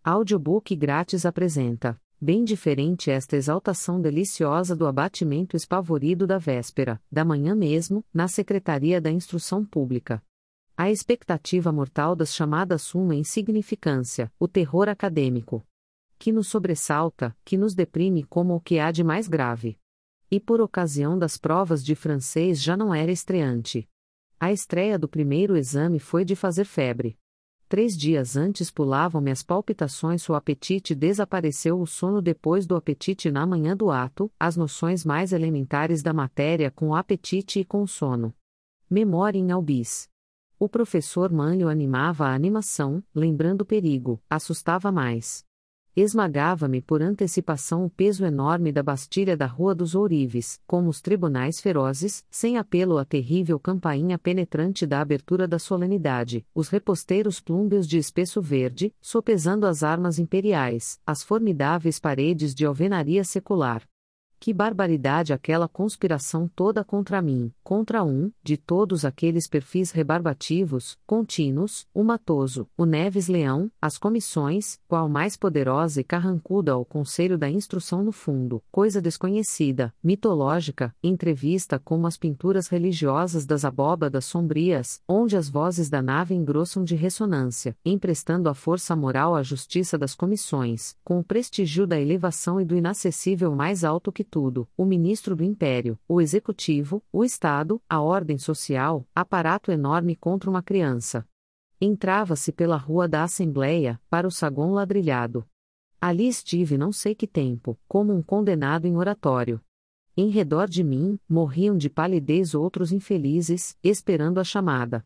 Audiobook grátis apresenta, bem diferente esta exaltação deliciosa do abatimento espavorido da véspera, da manhã mesmo, na Secretaria da Instrução Pública. A expectativa mortal das chamadas suma insignificância, o terror acadêmico. Que nos sobressalta, que nos deprime como o que há de mais grave. E por ocasião das provas de francês já não era estreante. A estreia do primeiro exame foi de fazer febre. 3 dias antes pulavam-me as palpitações, o apetite desapareceu, o sono depois do apetite na manhã do ato, as noções mais elementares da matéria com o apetite e com o sono. Memória in albis. O professor Manlio animava a animação, lembrando o perigo, assustava mais. Esmagava-me por antecipação o peso enorme da Bastilha da Rua dos Ourives, como os tribunais ferozes, sem apelo à terrível campainha penetrante da abertura da solenidade, os reposteiros plúmbeos de espesso verde, sopesando as armas imperiais, as formidáveis paredes de alvenaria secular. Que barbaridade aquela conspiração toda contra mim, contra de todos aqueles perfis rebarbativos, contínuos, o Matoso, o Neves Leão, as comissões, qual mais poderosa e carrancuda ao Conselho da Instrução no fundo, coisa desconhecida, mitológica, entrevista como as pinturas religiosas das abóbadas sombrias, onde as vozes da nave engrossam de ressonância, emprestando a força moral à justiça das comissões, com o prestígio da elevação e do inacessível mais alto que tudo, o ministro do Império, o Executivo, o Estado, a ordem social, aparato enorme contra uma criança. Entrava-se pela Rua da Assembleia, para o saguão ladrilhado. Ali estive não sei que tempo, como um condenado em oratório. Em redor de mim, morriam de palidez outros infelizes, esperando a chamada.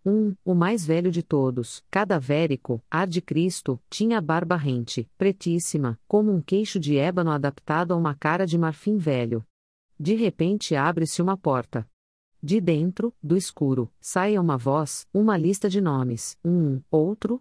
O mais velho de todos, cadavérico, ar de Cristo, tinha a barba rente, pretíssima, como um queixo de ébano adaptado a uma cara de marfim velho. De repente abre-se uma porta. De dentro, do escuro, sai uma voz, uma lista de nomes, outro.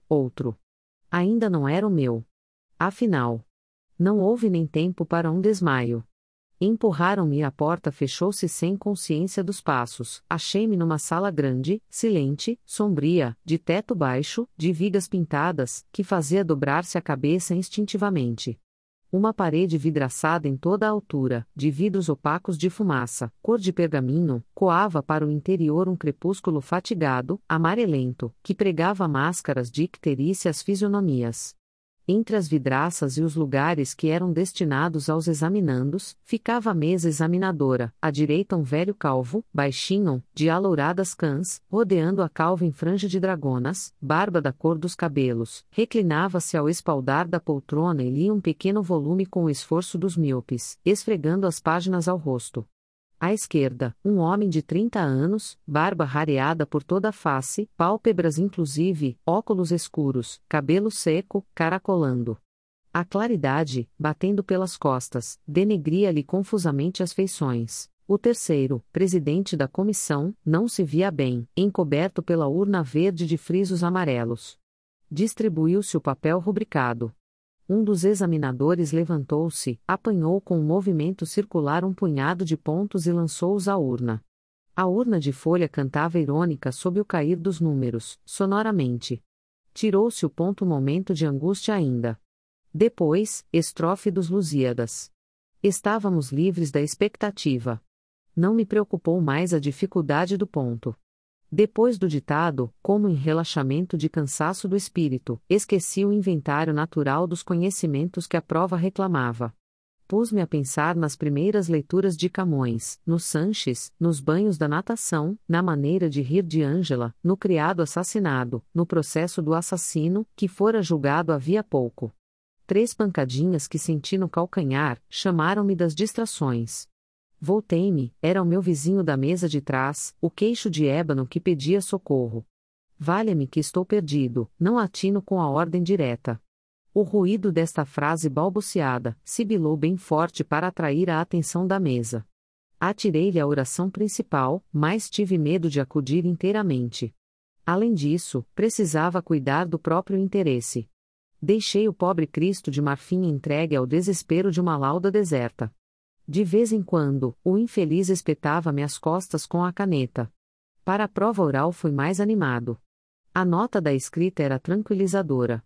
Ainda não era o meu. Afinal, não houve nem tempo para um desmaio. Empurraram-me e a porta fechou-se sem consciência dos passos. Achei-me numa sala grande, silente, sombria, de teto baixo, de vigas pintadas, que fazia dobrar-se a cabeça instintivamente. Uma parede vidraçada em toda a altura, de vidros opacos de fumaça, cor de pergaminho, coava para o interior um crepúsculo fatigado, amarelento, que pregava máscaras de icterícias fisionomias. Entre as vidraças e os lugares que eram destinados aos examinandos, ficava a mesa examinadora, à direita um velho calvo, baixinho, de alouradas cãs, rodeando a calva em franja de dragonas, barba da cor dos cabelos, reclinava-se ao espaldar da poltrona e lia um pequeno volume com o esforço dos míopes, esfregando as páginas ao rosto. À esquerda, um homem de 30 anos, barba rareada por toda a face, pálpebras inclusive, óculos escuros, cabelo seco, caracolando. A claridade, batendo pelas costas, denegria-lhe confusamente as feições. O terceiro, presidente da comissão, não se via bem, encoberto pela urna verde de frisos amarelos. Distribuiu-se o papel rubricado. Um dos examinadores levantou-se, apanhou com um movimento circular um punhado de pontos e lançou-os à urna. A urna de folha cantava irônica sob o cair dos números, sonoramente. Tirou-se o ponto momento de angústia ainda. Depois, estrofe dos Lusíadas. Estávamos livres da expectativa. Não me preocupou mais a dificuldade do ponto. Depois do ditado, como em relaxamento de cansaço do espírito, esqueci o inventário natural dos conhecimentos que a prova reclamava. Pus-me a pensar nas primeiras leituras de Camões, no Sanches, nos banhos da natação, na maneira de rir de Ângela, no criado assassinado, no processo do assassino, que fora julgado havia pouco. 3 pancadinhas que senti no calcanhar, chamaram-me das distrações. Voltei-me, era o meu vizinho da mesa de trás, o queixo de ébano que pedia socorro. Valha-me que estou perdido, não atino com a ordem direta. O ruído desta frase balbuciada, sibilou bem forte para atrair a atenção da mesa. Atirei-lhe a oração principal, mas tive medo de acudir inteiramente. Além disso, precisava cuidar do próprio interesse. Deixei o pobre Cristo de marfim entregue ao desespero de uma lauda deserta. De vez em quando, o infeliz espetava-me as costas com a caneta. Para a prova oral fui mais animado. A nota da escrita era tranquilizadora.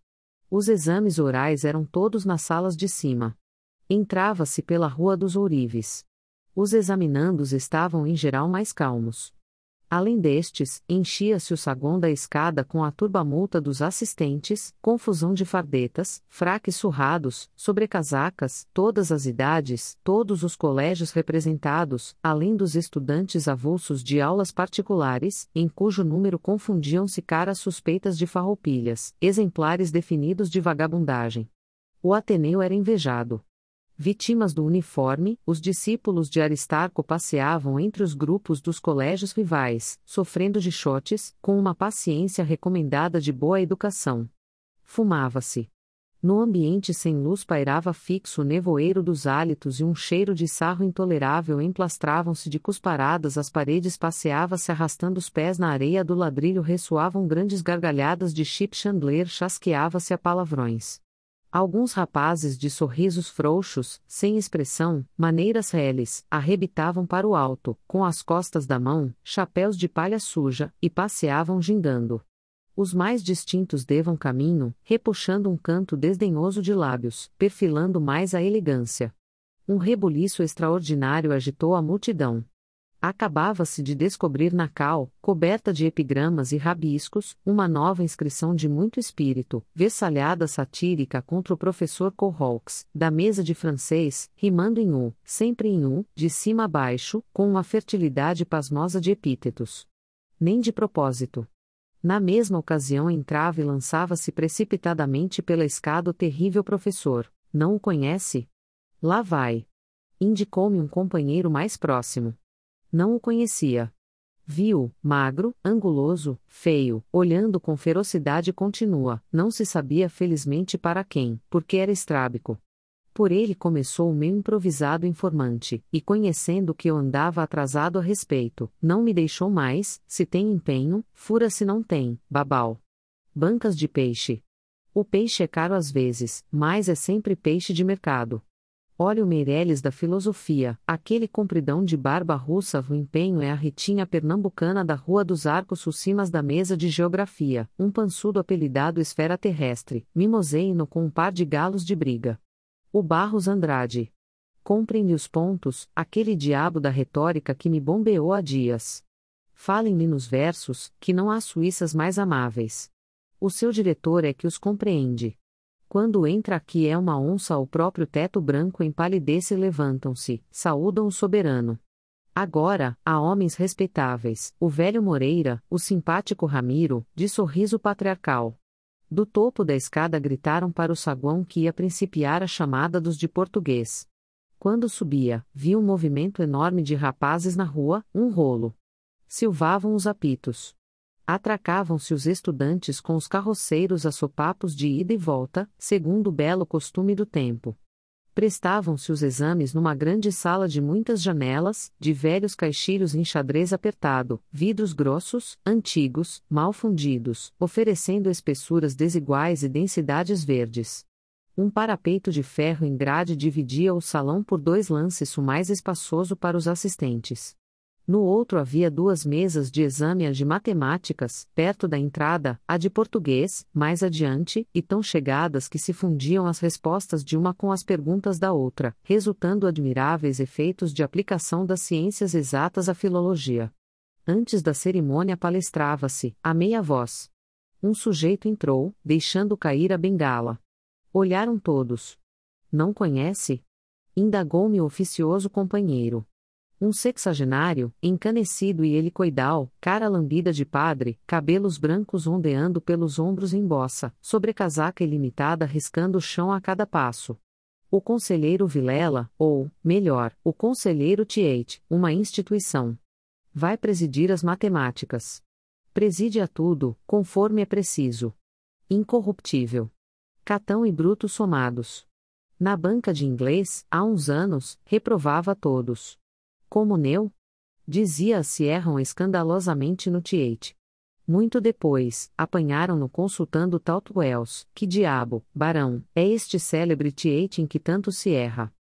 Os exames orais eram todos nas salas de cima. Entrava-se pela Rua dos Ourives. Os examinandos estavam em geral mais calmos. Além destes, enchia-se o saguão da escada com a turbamulta dos assistentes, confusão de fardetas, fraques surrados, sobrecasacas, todas as idades, todos os colégios representados, além dos estudantes avulsos de aulas particulares, em cujo número confundiam-se caras suspeitas de farroupilhas, exemplares definidos de vagabundagem. O Ateneu era invejado. Vítimas do uniforme, os discípulos de Aristarco passeavam entre os grupos dos colégios rivais, sofrendo de chotes, com uma paciência recomendada de boa educação. Fumava-se. No ambiente sem luz pairava fixo o nevoeiro dos hálitos e um cheiro de sarro intolerável emplastravam-se de cusparadas as paredes, passeava-se arrastando os pés na areia do ladrilho, ressoavam grandes gargalhadas de Chip Chandler, chasqueava-se a palavrões. Alguns rapazes de sorrisos frouxos, sem expressão, maneiras reles, arrebitavam para o alto, com as costas da mão, chapéus de palha suja, e passeavam gingando. Os mais distintos devam caminho, repuxando um canto desdenhoso de lábios, perfilando mais a elegância. Um rebuliço extraordinário agitou a multidão. Acabava-se de descobrir na cal, coberta de epigramas e rabiscos, uma nova inscrição de muito espírito, versalhada satírica contra o professor Courroux, da mesa de francês, rimando em U, sempre em U, de cima a baixo, com uma fertilidade pasmosa de epítetos. Nem de propósito. Na mesma ocasião entrava e lançava-se precipitadamente pela escada o terrível professor. Não o conhece? Lá vai. Indicou-me um companheiro mais próximo. Não o conhecia. Viu, magro, anguloso, feio, olhando com ferocidade contínua, não se sabia felizmente para quem, porque era estrábico. Por ele começou o meu improvisado informante, e conhecendo que eu andava atrasado a respeito, não me deixou mais, se tem empenho, fura se não tem, babau. Bancas de peixe. O peixe é caro às vezes, mas é sempre peixe de mercado. Olha o Meirelles da filosofia, aquele compridão de barba russa. O empenho é a ritinha pernambucana da Rua dos Arcos sucimas da mesa de geografia, um pançudo apelidado esfera terrestre, mimoseino com um par de galos de briga. O Barros Andrade. Comprem-lhe os pontos, aquele diabo da retórica que me bombeou há dias. Falem-lhe nos versos, que não há suíças mais amáveis. O seu diretor é que os compreende. Quando entra aqui é uma onça ao próprio teto branco empalidece e levantam-se, saúdam o soberano. Agora, há homens respeitáveis, o velho Moreira, o simpático Ramiro, de sorriso patriarcal. Do topo da escada gritaram para o saguão que ia principiar a chamada dos de português. Quando subia, vi um movimento enorme de rapazes na rua, um rolo. Silvavam os apitos. Atracavam-se os estudantes com os carroceiros a sopapos de ida e volta, segundo o belo costume do tempo. Prestavam-se os exames numa grande sala de muitas janelas, de velhos caixilhos em xadrez apertado, vidros grossos, antigos, mal fundidos, oferecendo espessuras desiguais e densidades verdes. Um parapeito de ferro em grade dividia o salão por dois lances, o mais espaçoso para os assistentes. No outro havia duas mesas de exame, a de matemáticas, perto da entrada, a de português, mais adiante, e tão chegadas que se fundiam as respostas de uma com as perguntas da outra, resultando admiráveis efeitos de aplicação das ciências exatas à filologia. Antes da cerimônia palestrava-se, a meia voz. Um sujeito entrou, deixando cair a bengala. Olharam todos. Não conhece? Indagou-me o oficioso companheiro. Um sexagenário, encanecido e helicoidal, cara lambida de padre, cabelos brancos ondeando pelos ombros em bossa, sobrecasaca ilimitada riscando o chão a cada passo. O conselheiro Vilela, ou, melhor, o conselheiro Tiete, uma instituição. Vai presidir as matemáticas. Preside a tudo, conforme é preciso. Incorruptível. Catão e Bruto somados. Na banca de inglês, há uns anos, reprovava a todos. Como Neu? Dizia-se erram escandalosamente no Tiete. Muito depois, apanharam-no consultando Taught Wells. Que diabo, barão, é este célebre Tiete em que tanto se erra?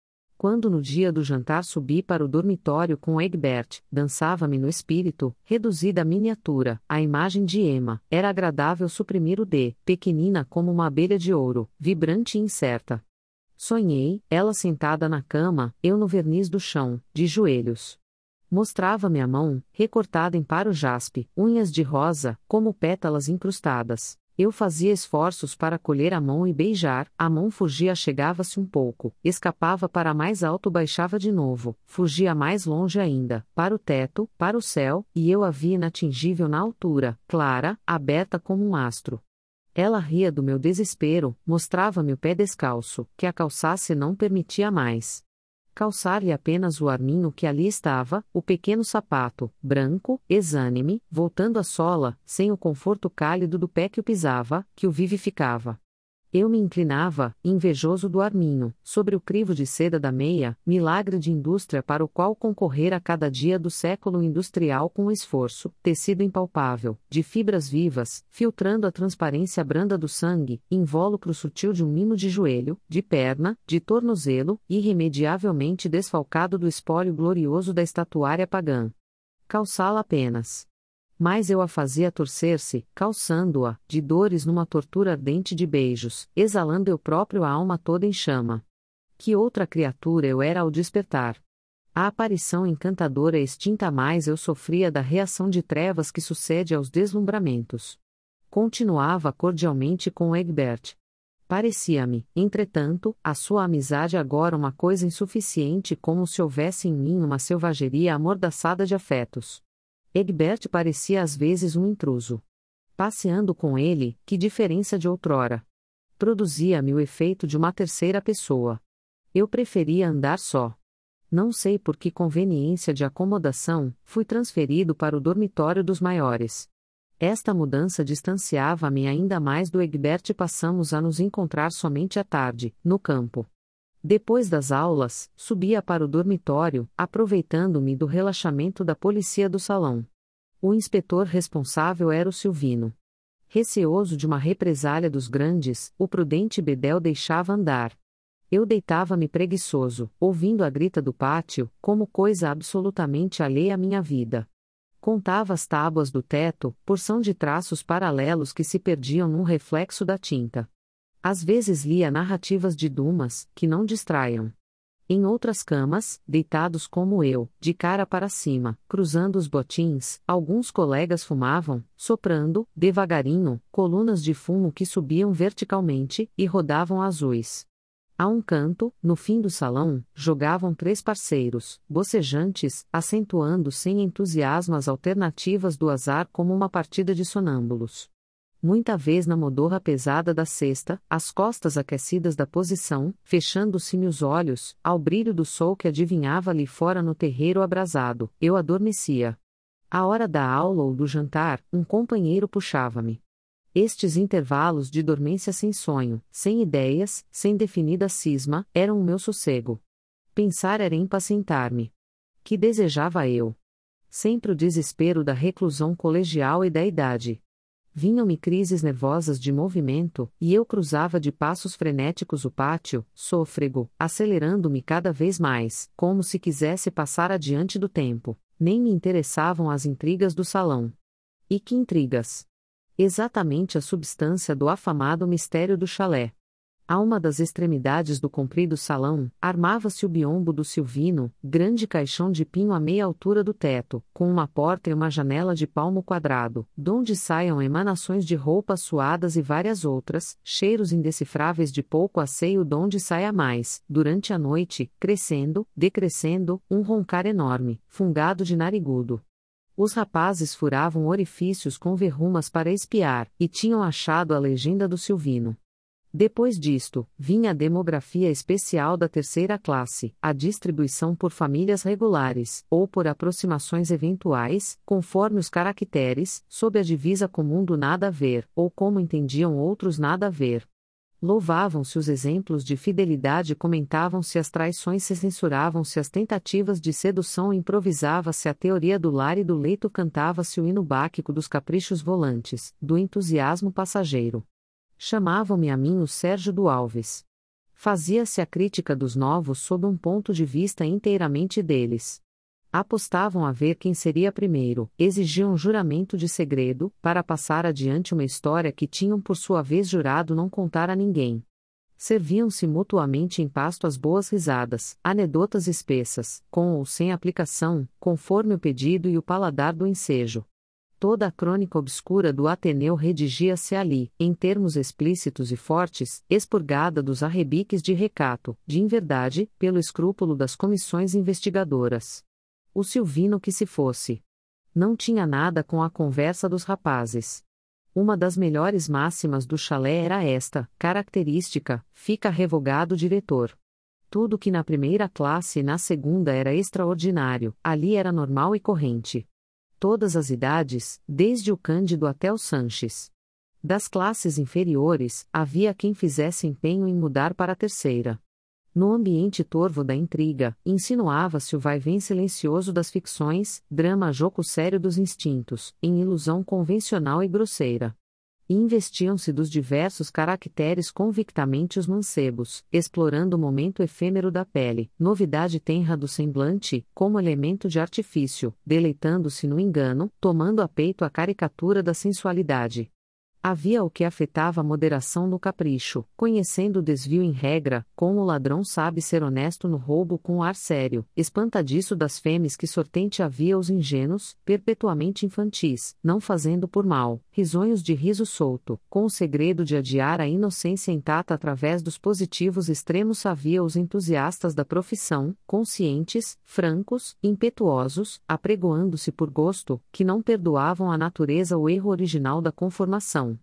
quando no dia do jantar subi para o dormitório com Egbert, dançava-me no espírito, reduzida à miniatura, a imagem de Emma, era agradável suprimir o D, pequenina como uma abelha de ouro, vibrante e incerta. Sonhei, ela sentada na cama, eu no verniz do chão, de joelhos. Mostrava-me a mão, recortada em paro jaspe, unhas de rosa, como pétalas incrustadas. Eu fazia esforços para colher a mão e beijar, a mão fugia, chegava-se um pouco, escapava para mais alto, baixava de novo, fugia mais longe ainda, para o teto, para o céu, e eu a via inatingível na altura, clara, aberta como um astro. Ela ria do meu desespero, mostrava-me o pé descalço, que a calçasse não permitia mais. Calçar-lhe apenas o arminho que ali estava, o pequeno sapato, branco, exânime, voltando a sola, sem o conforto cálido do pé que o pisava, que o vivificava. Eu me inclinava, invejoso do arminho, sobre o crivo de seda da meia, milagre de indústria para o qual concorrera cada dia do século industrial com esforço, tecido impalpável, de fibras vivas, filtrando a transparência branda do sangue, invólucro sutil de um mimo de joelho, de perna, de tornozelo, irremediavelmente desfalcado do espólio glorioso da estatuária pagã. Calçá-la apenas. Mas eu a fazia torcer-se, calçando-a, de dores numa tortura ardente de beijos, exalando eu próprio a alma toda em chama. Que outra criatura eu era ao despertar! A aparição encantadora extinta mais eu sofria da reação de trevas que sucede aos deslumbramentos. Continuava cordialmente com Egbert. Parecia-me, entretanto, a sua amizade agora uma coisa insuficiente, como se houvesse em mim uma selvageria amordaçada de afetos. Egbert parecia às vezes um intruso. Passeando com ele, que diferença de outrora! Produzia-me o efeito de uma terceira pessoa. Eu preferia andar só. Não sei por que conveniência de acomodação, fui transferido para o dormitório dos maiores. Esta mudança distanciava-me ainda mais do Egbert e passamos a nos encontrar somente à tarde, no campo. Depois das aulas, subia para o dormitório, aproveitando-me do relaxamento da polícia do salão. O inspetor responsável era o Silvino. Receoso de uma represália dos grandes, o prudente Bedel deixava andar. Eu deitava-me preguiçoso, ouvindo a grita do pátio, como coisa absolutamente alheia à minha vida. Contava as tábuas do teto, porção de traços paralelos que se perdiam num reflexo da tinta. Às vezes lia narrativas de Dumas, que não distraiam. Em outras camas, deitados como eu, de cara para cima, cruzando os botins, alguns colegas fumavam, soprando, devagarinho, colunas de fumo que subiam verticalmente, e rodavam azuis. A um canto, no fim do salão, jogavam 3 parceiros, bocejantes, acentuando sem entusiasmo as alternativas do azar como uma partida de sonâmbulos. Muita vez na modorra pesada da cesta, as costas aquecidas da posição, fechando-se-me os olhos, ao brilho do sol que adivinhava ali fora no terreiro abrasado, eu adormecia. À hora da aula ou do jantar, um companheiro puxava-me. Estes intervalos de dormência sem sonho, sem ideias, sem definida cisma, eram o meu sossego. Pensar era impacientar-me. Que desejava eu? Sempre o desespero da reclusão colegial e da idade. Vinham-me crises nervosas de movimento, e eu cruzava de passos frenéticos o pátio, sôfrego, acelerando-me cada vez mais, como se quisesse passar adiante do tempo. Nem me interessavam as intrigas do salão. E que intrigas! Exatamente a substância do afamado mistério do chalé. A uma das extremidades do comprido salão, armava-se o biombo do Silvino, grande caixão de pinho à meia altura do teto, com uma porta e uma janela de palmo quadrado, donde saiam emanações de roupas suadas e várias outras, cheiros indecifráveis de pouco asseio donde saia mais, durante a noite, crescendo, decrescendo, um roncar enorme, fungado de narigudo. Os rapazes furavam orifícios com verrumas para espiar, e tinham achado a legenda do Silvino. Depois disto, vinha a demografia especial da terceira classe, a distribuição por famílias regulares, ou por aproximações eventuais, conforme os caracteres, sob a divisa comum do nada a ver, ou como entendiam outros nada a ver. Louvavam-se os exemplos de fidelidade, comentavam-se as traições, se censuravam-se as tentativas de sedução, improvisava-se a teoria do lar e do leito, cantava-se o hino báquico dos caprichos volantes, do entusiasmo passageiro. Chamavam-me a mim o Sérgio do Alves. Fazia-se a crítica dos novos sob um ponto de vista inteiramente deles. Apostavam a ver quem seria primeiro, exigiam juramento de segredo, para passar adiante uma história que tinham por sua vez jurado não contar a ninguém. Serviam-se mutuamente em pasto as boas risadas, anedotas espessas, com ou sem aplicação, conforme o pedido e o paladar do ensejo. Toda a crônica obscura do Ateneu redigia-se ali, em termos explícitos e fortes, expurgada dos arrebiques de recato, de inverdade, pelo escrúpulo das comissões investigadoras. O Silvino que se fosse. Não tinha nada com a conversa dos rapazes. Uma das melhores máximas do chalé era esta, característica: fica revogado o diretor. Tudo que na primeira classe e na segunda era extraordinário, ali era normal e corrente. Todas as idades, desde o Cândido até o Sanches. Das classes inferiores, havia quem fizesse empenho em mudar para a terceira. No ambiente torvo da intriga, insinuava-se o vai-vem silencioso das ficções, drama joco sério dos instintos, em ilusão convencional e grosseira. E investiam-se dos diversos caracteres convictamente os mancebos, explorando o momento efêmero da pele, novidade tenra do semblante, como elemento de artifício, deleitando-se no engano, tomando a peito a caricatura da sensualidade. Havia o que afetava a moderação no capricho, conhecendo o desvio em regra, como o ladrão sabe ser honesto no roubo com ar sério, espantadiço das fêmeas que sortente havia os ingênuos, perpetuamente infantis, não fazendo por mal, risonhos de riso solto, com o segredo de adiar a inocência intacta através dos positivos extremos havia os entusiastas da profissão, conscientes, francos, impetuosos, apregoando-se por gosto, que não perdoavam à natureza o erro original da conformação.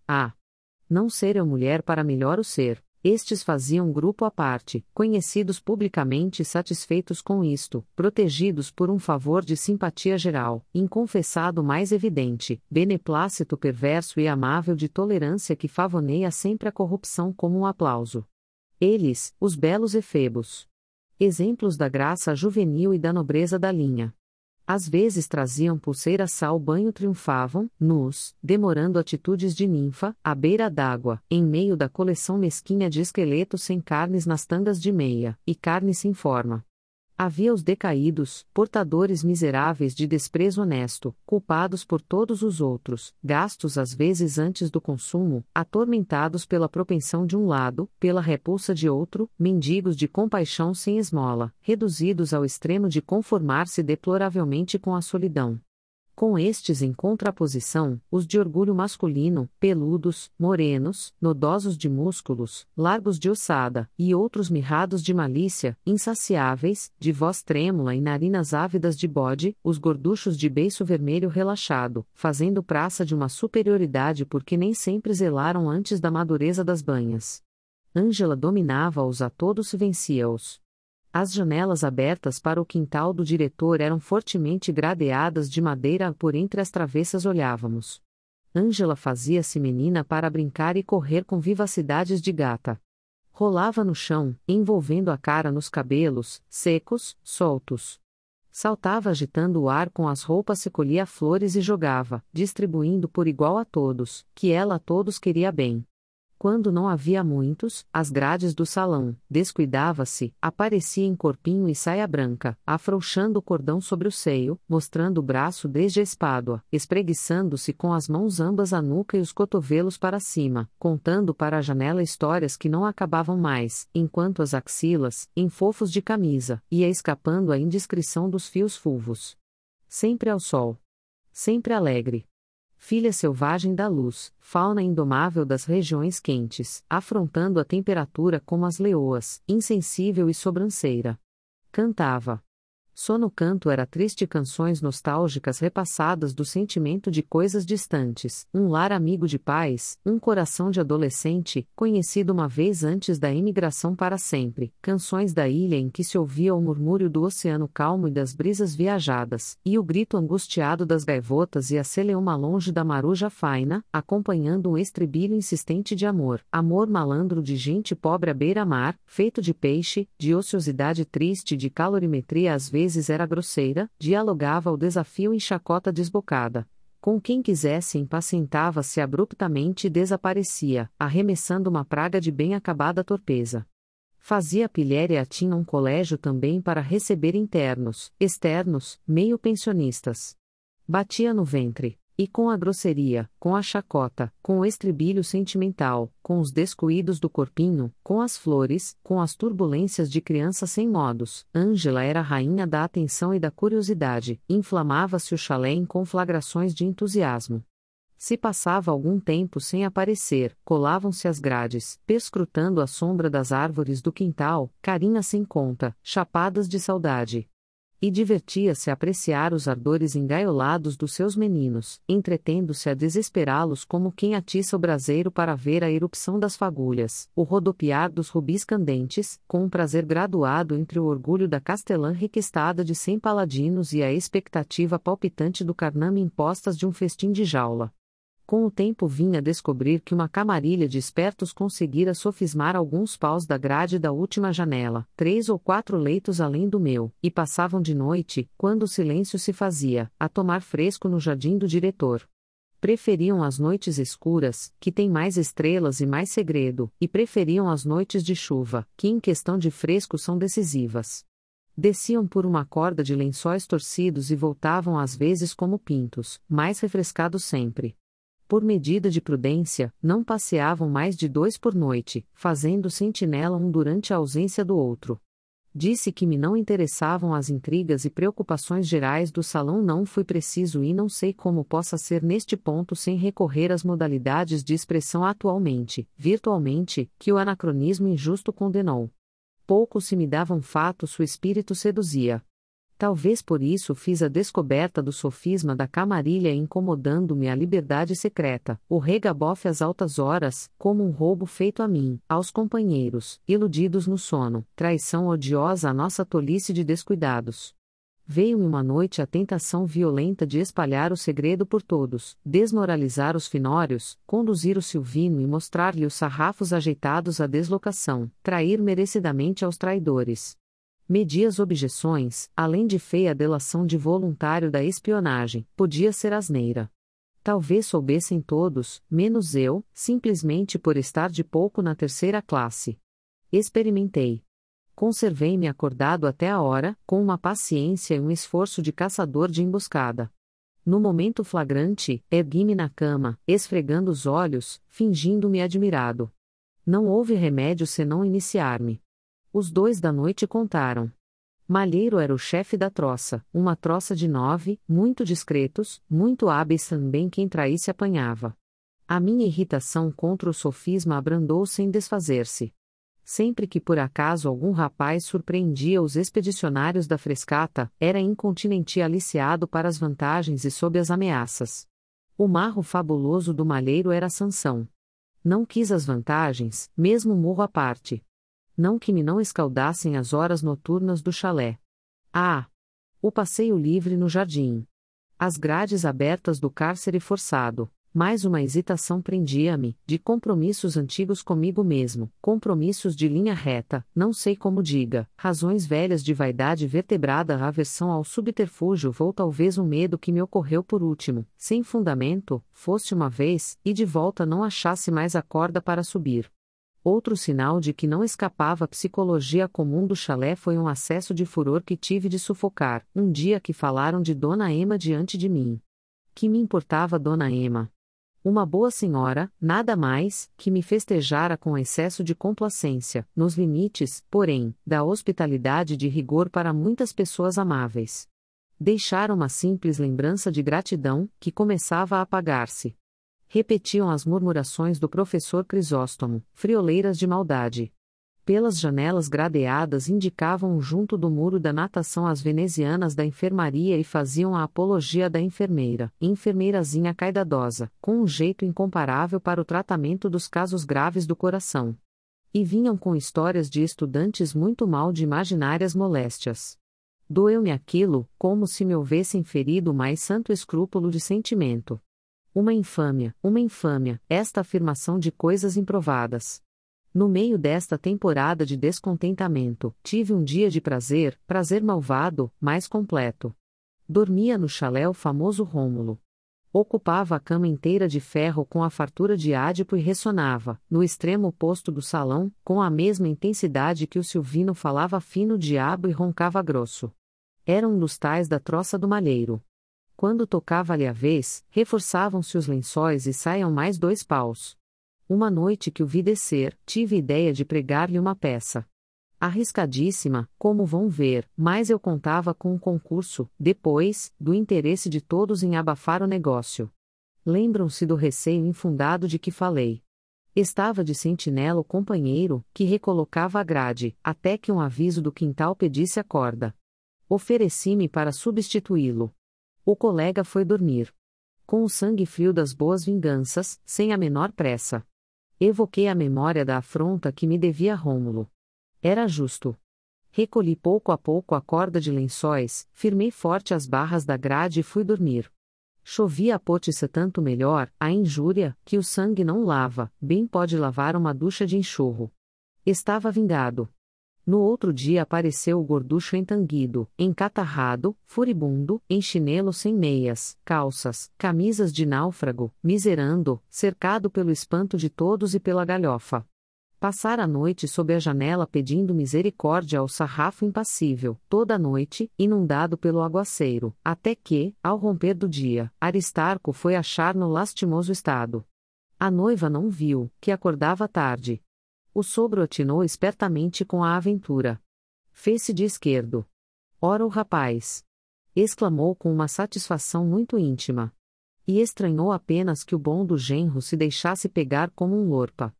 Não ser eu mulher para melhor o ser. Estes faziam grupo à parte, conhecidos publicamente e satisfeitos com isto, protegidos por um favor de simpatia geral, inconfessado mais evidente, beneplácito perverso e amável de tolerância que favoneia sempre a corrupção como um aplauso. Eles, os belos efebos. Exemplos da graça juvenil e da nobreza da linha. Às vezes traziam pulseiras ao banho, triunfavam, nus, demorando atitudes de ninfa, à beira d'água, em meio da coleção mesquinha de esqueletos sem carnes nas tangas de meia, e carne sem forma. Havia os decaídos, portadores miseráveis de desprezo honesto, culpados por todos os outros, gastos às vezes antes do consumo, atormentados pela propensão de um lado, pela repulsa de outro, mendigos de compaixão sem esmola, reduzidos ao extremo de conformar-se deploravelmente com a solidão. Com estes em contraposição, os de orgulho masculino, peludos, morenos, nodosos de músculos, largos de ossada, e outros mirrados de malícia, insaciáveis, de voz trêmula e narinas ávidas de bode, os gorduchos de beiço vermelho relaxado, fazendo praça de uma superioridade porque nem sempre zelaram antes da madureza das banhas. Ângela dominava-os a todos e vencia-os. As janelas abertas para o quintal do diretor eram fortemente gradeadas de madeira, por entre as travessas olhávamos. Ângela fazia-se menina para brincar e correr com vivacidades de gata. Rolava no chão, envolvendo a cara nos cabelos, secos, soltos. Saltava agitando o ar com as roupas, se colhia flores e jogava, distribuindo por igual a todos, que ela a todos queria bem. Quando não havia muitos, as grades do salão, descuidava-se, aparecia em corpinho e saia branca, afrouxando o cordão sobre o seio, mostrando o braço desde a espádua, espreguiçando-se com as mãos ambas a nuca e os cotovelos para cima, contando para a janela histórias que não acabavam mais, enquanto as axilas, em fofos de camisa, ia escapando à indiscrição dos fios fulvos. Sempre ao sol. Sempre alegre. Filha selvagem da luz, fauna indomável das regiões quentes, afrontando a temperatura como as leoas, insensível e sobranceira. Cantava. Só no canto era triste, canções nostálgicas repassadas do sentimento de coisas distantes, um lar amigo de pais, um coração de adolescente, conhecido uma vez antes da imigração para sempre, canções da ilha em que se ouvia o murmúrio do oceano calmo e das brisas viajadas, e o grito angustiado das gaivotas e a celeuma longe da maruja faina, acompanhando um estribilho insistente de amor, amor malandro de gente pobre à beira-mar, feito de peixe, de ociosidade triste, de calorimetria às vezes era grosseira, dialogava o desafio em chacota desbocada. Com quem quisesse impacientava-se abruptamente e desaparecia, arremessando uma praga de bem acabada torpeza. Fazia pilhéria e tinha um colégio também para receber internos, externos, meio pensionistas. Batia no ventre, e com a grosseria, com a chacota, com o estribilho sentimental, com os descuidos do corpinho, com as flores, com as turbulências de criança sem modos, Ângela era a rainha da atenção e da curiosidade, inflamava-se o chalé em conflagrações de entusiasmo. Se passava algum tempo sem aparecer, colavam-se às grades, perscrutando a sombra das árvores do quintal, carinhas sem conta, chapadas de saudade. E divertia-se a apreciar os ardores engaiolados dos seus meninos, entretendo-se a desesperá-los como quem atiça o braseiro para ver a erupção das fagulhas, o rodopiar dos rubis candentes, com um prazer graduado entre o orgulho da castelã requestada de 100 paladinos e a expectativa palpitante do carname impostas de um festim de jaula. Com o tempo vinha a descobrir que uma camarilha de espertos conseguira sofismar alguns paus da grade da última janela, 3 ou 4 leitos além do meu, e passavam de noite, quando o silêncio se fazia, a tomar fresco no jardim do diretor. Preferiam as noites escuras, que têm mais estrelas e mais segredo, e preferiam as noites de chuva, que em questão de fresco são decisivas. Desciam por uma corda de lençóis torcidos e voltavam às vezes como pintos, mais refrescados sempre. Por medida de prudência, não passeavam mais de 2 por noite, fazendo sentinela um durante a ausência do outro. Disse que me não interessavam as intrigas e preocupações gerais do salão. Não fui preciso e não sei como possa ser neste ponto sem recorrer às modalidades de expressão atualmente, virtualmente, que o anacronismo injusto condenou. Pouco se me davam fatos, o espírito seduzia. Talvez por isso fiz a descoberta do sofisma da camarilha, incomodando-me a liberdade secreta, o regabofe às altas horas, como um roubo feito a mim, aos companheiros, iludidos no sono, traição odiosa à nossa tolice de descuidados. Veio-me uma noite a tentação violenta de espalhar o segredo por todos, desmoralizar os finórios, conduzir o Silvino e mostrar-lhe os sarrafos ajeitados à deslocação, trair merecidamente aos traidores. Medi as objeções, além de feia delação de voluntário da espionagem, podia ser asneira. Talvez soubessem todos, menos eu, simplesmente por estar de pouco na terceira classe. Experimentei. Conservei-me acordado até a hora, com uma paciência e um esforço de caçador de emboscada. No momento flagrante, ergui-me na cama, esfregando os olhos, fingindo-me admirado. Não houve remédio senão iniciar-me. Os 2 da noite contaram. Malheiro era o chefe da troça, uma troça de 9, muito discretos, muito hábeis também, quem traísse apanhava. A minha irritação contra o sofisma abrandou sem desfazer-se. Sempre que por acaso algum rapaz surpreendia os expedicionários da frescata, era incontinenti aliciado para as vantagens e sob as ameaças. O marro fabuloso do malheiro era Sansão. Não quis as vantagens, mesmo morro à parte. Não que me não escaldassem as horas noturnas do chalé. Ah! O passeio livre no jardim. As grades abertas do cárcere forçado. Mais uma hesitação prendia-me, de compromissos antigos comigo mesmo, compromissos de linha reta, não sei como diga, razões velhas de vaidade vertebrada, a aversão ao subterfúgio, ou talvez um medo que me ocorreu por último, sem fundamento, fosse uma vez, e de volta não achasse mais a corda para subir. Outro sinal de que não escapava à psicologia comum do chalé foi um acesso de furor que tive de sufocar, um dia que falaram de Dona Ema diante de mim. Que me importava Dona Ema? Uma boa senhora, nada mais, que me festejara com excesso de complacência, nos limites, porém, da hospitalidade de rigor para muitas pessoas amáveis. Deixara uma simples lembrança de gratidão, que começava a apagar-se. Repetiam as murmurações do professor Crisóstomo, frioleiras de maldade. Pelas janelas gradeadas indicavam junto do muro da natação as venezianas da enfermaria e faziam a apologia da enfermeira, enfermeirazinha caidadosa, com um jeito incomparável para o tratamento dos casos graves do coração. E vinham com histórias de estudantes muito mal de imaginárias moléstias. Doeu-me aquilo, como se me houvessem ferido o mais santo escrúpulo de sentimento. Uma infâmia, esta afirmação de coisas improvadas. No meio desta temporada de descontentamento, tive um dia de prazer malvado, mais completo. Dormia no chalé o famoso Rômulo. Ocupava a cama inteira de ferro com a fartura de Ádipo e ressonava, no extremo oposto do salão, com a mesma intensidade que o Silvino falava fino diabo e roncava grosso. Era um dos tais da troça do malheiro. Quando tocava-lhe a vez, reforçavam-se os lençóis e saiam mais 2 paus. Uma noite que o vi descer, tive ideia de pregar-lhe uma peça. Arriscadíssima, como vão ver, mas eu contava com um concurso, depois, do interesse de todos em abafar o negócio. Lembram-se do receio infundado de que falei. Estava de sentinela o companheiro, que recolocava a grade, até que um aviso do quintal pedisse a corda. Ofereci-me para substituí-lo. O colega foi dormir. Com o sangue frio das boas vinganças, sem a menor pressa. Evoquei a memória da afronta que me devia Rômulo. Era justo. Recolhi pouco a pouco a corda de lençóis, firmei forte as barras da grade e fui dormir. Chovia a potiça tanto melhor, a injúria, que o sangue não lava, bem pode lavar uma ducha de enxurro. Estava vingado. No outro dia apareceu o gorducho entanguido, encatarrado, furibundo, em chinelo sem meias, calças, camisas de náufrago, miserando, cercado pelo espanto de todos e pela galhofa. Passara a noite sob a janela pedindo misericórdia ao sarrafo impassível, toda a noite, inundado pelo aguaceiro, até que, ao romper do dia, Aristarco foi achar no lastimoso estado. A noiva não viu, que acordava tarde. O sogro atinou espertamente com a aventura. Fez-se de esquerdo. Ora o rapaz! Exclamou com uma satisfação muito íntima. E estranhou apenas que o bom do genro se deixasse pegar como um lorpa.